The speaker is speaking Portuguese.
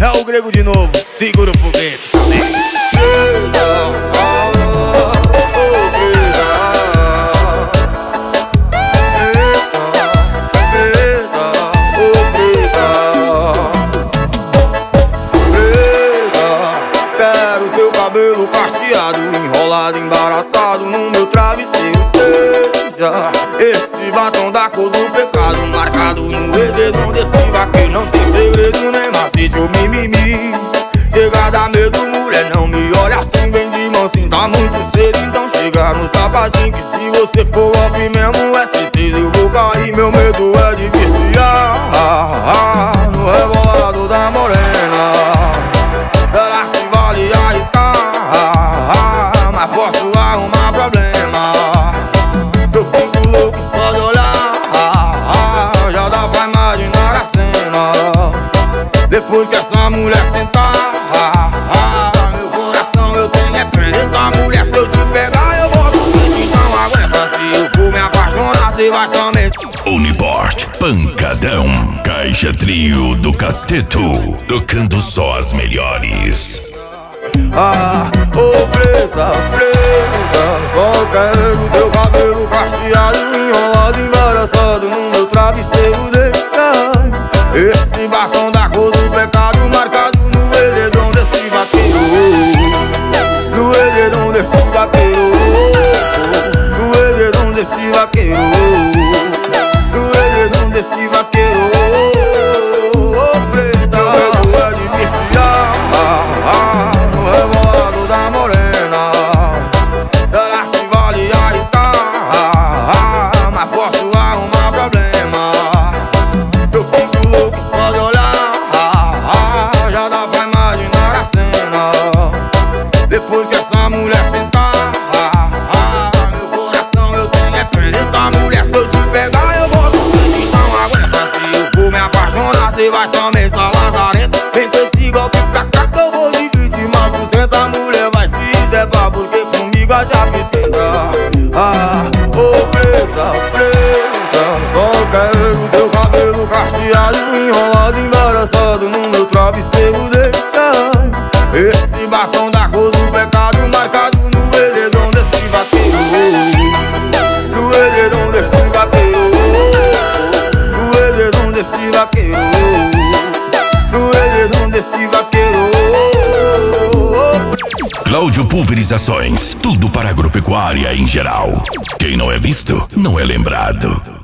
É o grego de novo, segura o foguete. Quero teu cabelo cacheado, enrolado, embaraçado no meu travesseiro. Beija esse batom da cor do pecado, marcado no edredom desse vaqueiro. Não tem segredo nem macete ou mimimi. Chega a dar medo, mulher, não me olha assim, vem de mansinho, tá muito cedo. Então chega no sapatinho, que se você for off mesmo é certeza eu vou cair. Meu medo é de viciar no rebolado da morena. Será que vale arriscar? Mas posso arrumar problema. Se eu fico louco só de olhar, já dá pra imaginar a cena. Depois que essa mulher sentar, meu coração eu tenho é preta. Mulher, se eu te pegar eu boto o dedo, então aguenta. Se eu for me apaixonar, você vai também. Uniport, pancadão, Caixa Trio do Cateto, tocando só as melhores. Ô preta, preta, só quero teu cabelo cacheado, enrolado, embaraçado no meu travesseiro. Deixa esse batom da cor do pecado, marcado no edredom desse vaqueiro. No edredom desse vaqueiro. No edredom desse vaqueiro. No edredom desse vaqueiro. Ô preta, eu é de viciar no rebolado da morena. Será que vale arriscar? Mas posso arrumar problema. Se eu fico louco só de olhar, já dá pra imaginar a cena. Depois que essa mulher sentar, meu coração eu tenho é preta. Mulher, se eu te pegar eu boto o dedo, então aguenta. Se eu for me apaixonar, você vai também estar lazarento. Vem com esse golpe pra cá que eu vou dividir, mas sustenta. Mulher, vai se zebar, porque comigo a chave esquenta. Ô preta, preta, só quero teu cabelo cacheado, enrolado, embaraçado no meu travesseiro. Deixa esse batom da cor do pecado, marcado no edredom desse vaqueiro. No edredom desse vaqueiro. No edredom desse vaqueiro. No edredom desse vaqueiro. Cláudio Pulverizações, tudo para agropecuária em geral. Quem não é visto, não é lembrado.